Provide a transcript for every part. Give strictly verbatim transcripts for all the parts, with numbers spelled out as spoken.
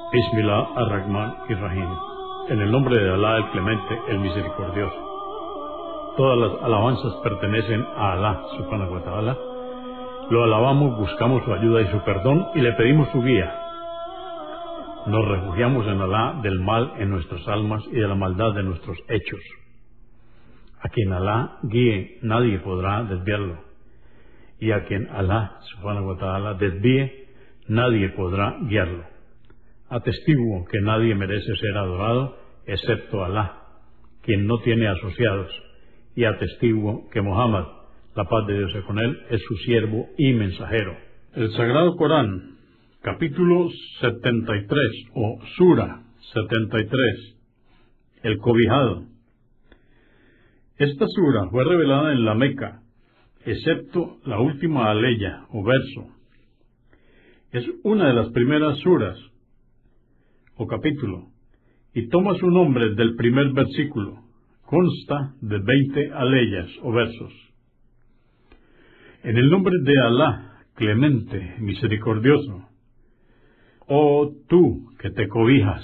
Bismillah ar-Rahman ir-Rahim. En el nombre de Alá el Clemente, el Misericordioso. Todas las alabanzas pertenecen a Alá, subhanahu wa ta'ala. Lo alabamos, buscamos su ayuda y su perdón y le pedimos su guía. Nos refugiamos en Alá del mal en nuestras almas y de la maldad de nuestros hechos. A quien Alá guíe, nadie podrá desviarlo. Y a quien Alá, subhanahu wa ta'ala, desvíe, nadie podrá guiarlo. Atestiguo que nadie merece ser adorado excepto Alá, quien no tiene asociados, y atestiguo que Muhammad, la paz de Dios sea con él, es su siervo y mensajero. El Sagrado Corán, capítulo setenta y tres, o Sura setenta y tres, el cobijado. Esta sura fue revelada en la Meca, excepto la última aleya o verso. Es una de las primeras suras o capítulo, y toma su nombre del primer versículo. Consta de veinte aleyas o versos. En el nombre de Alá, Clemente, Misericordioso. Oh tú que te cobijas,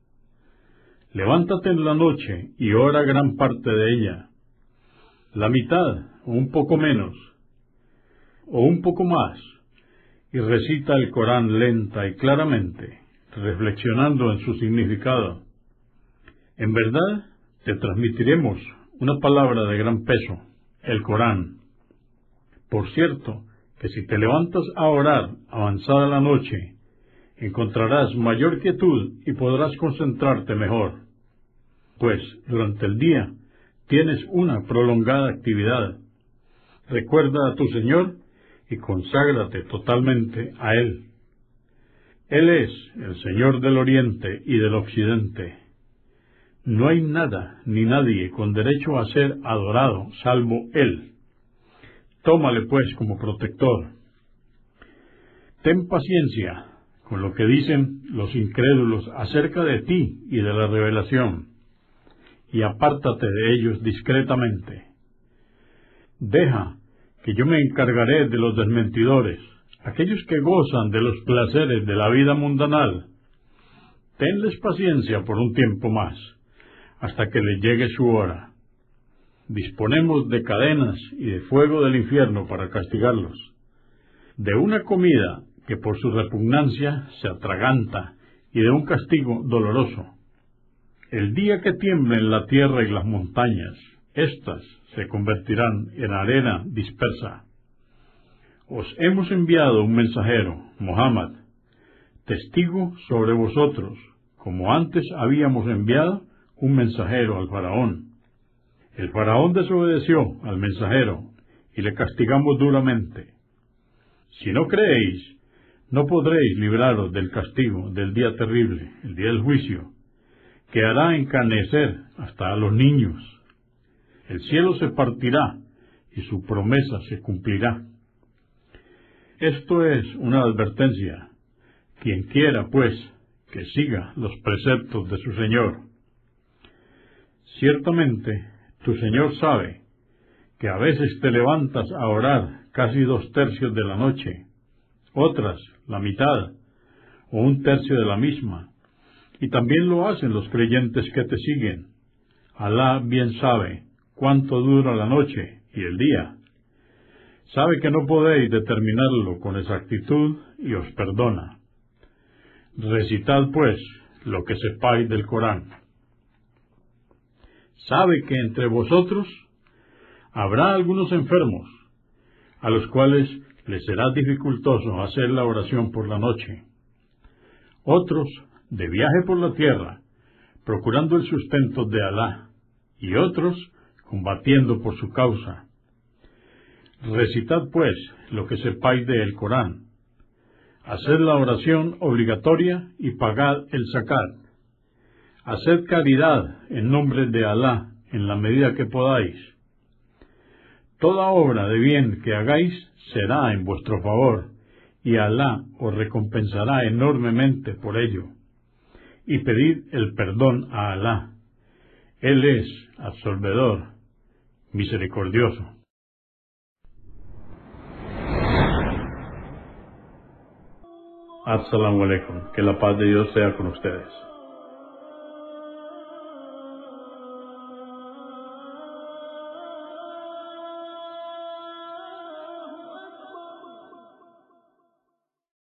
levántate en la noche y ora gran parte de ella, la mitad o un poco menos, o un poco más, y recita el Corán lenta y claramente, reflexionando en su significado. En verdad, te transmitiremos una palabra de gran peso, el Corán. Por cierto, que si te levantas a orar avanzada la noche, encontrarás mayor quietud y podrás concentrarte mejor, pues durante el día tienes una prolongada actividad. Recuerda a tu Señor y conságrate totalmente a Él. Él es el Señor del Oriente y del Occidente. No hay nada ni nadie con derecho a ser adorado salvo Él. Tómale pues como protector. Ten paciencia con lo que dicen los incrédulos acerca de ti y de la revelación, y apártate de ellos discretamente. Deja que yo me encargaré de los desmentidores, aquellos que gozan de los placeres de la vida mundanal. Tenles paciencia por un tiempo más, hasta que les llegue su hora. Disponemos de cadenas y de fuego del infierno para castigarlos, de una comida que por su repugnancia se atraganta y de un castigo doloroso. El día que tiemblen la tierra y las montañas, éstas se convertirán en arena dispersa. Os hemos enviado un mensajero, Muhammad, testigo sobre vosotros, como antes habíamos enviado un mensajero al faraón. El faraón desobedeció al mensajero y le castigamos duramente. Si no creéis, no podréis libraros del castigo del día terrible, el día del juicio, que hará encarnecer hasta a los niños. El cielo se partirá y su promesa se cumplirá. Esto es una advertencia. Quien quiera, pues, que siga los preceptos de su Señor. Ciertamente, tu Señor sabe que a veces te levantas a orar casi dos tercios de la noche, otras la mitad, o un tercio de la misma, y también lo hacen los creyentes que te siguen. Alá bien sabe cuánto dura la noche y el día. Sabe que no podéis determinarlo con exactitud y os perdona. Recitad, pues, lo que sepáis del Corán. Sabe que entre vosotros habrá algunos enfermos, a los cuales les será dificultoso hacer la oración por la noche. Otros de viaje por la tierra, procurando el sustento de Alá, y otros combatiendo por su causa. Recitad, pues, lo que sepáis del Corán. Haced la oración obligatoria y pagad el zakat. Haced caridad en nombre de Alá en la medida que podáis. Toda obra de bien que hagáis será en vuestro favor, y Alá os recompensará enormemente por ello. Y pedid el perdón a Alá. Él es absolvedor, misericordioso. Assalamu alaikum. Que la paz de Dios sea con ustedes.